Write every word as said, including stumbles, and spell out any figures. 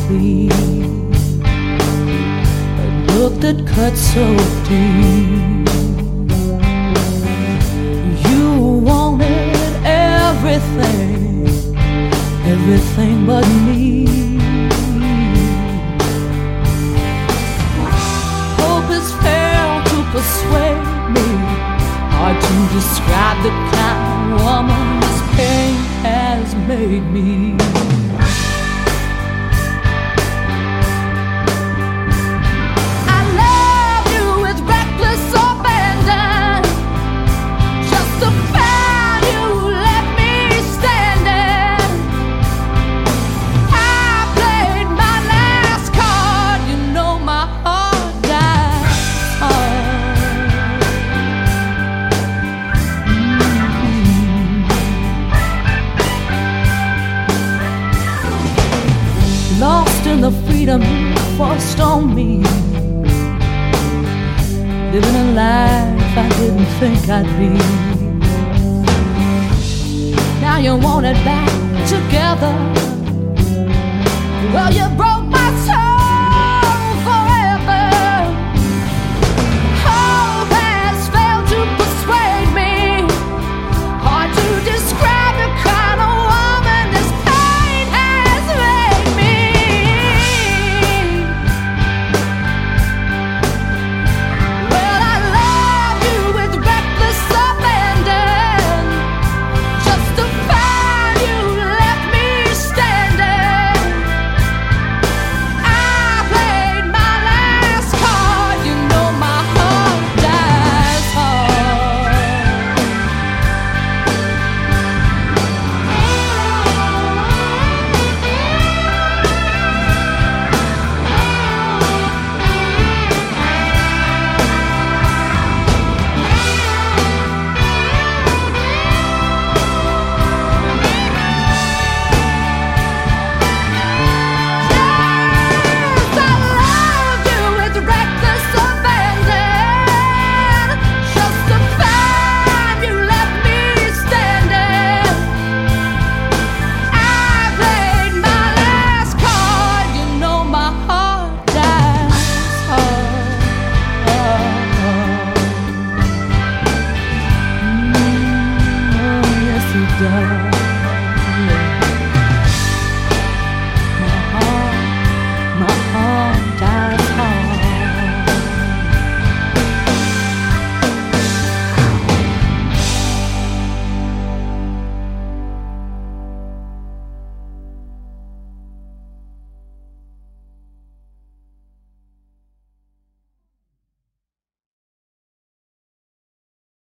sleep. A look that cuts so deep. You wanted everything, everything but me. Hope has failed to persuade me. Hard to describe the kind of woman this pain has made me. I love you with reckless abandon, just to find you left me standing. I played my last card, you know my heart died hard. Lost in the freedom you forced on me, living a life I didn't think I'd be. Now you want it back together. Well, you broke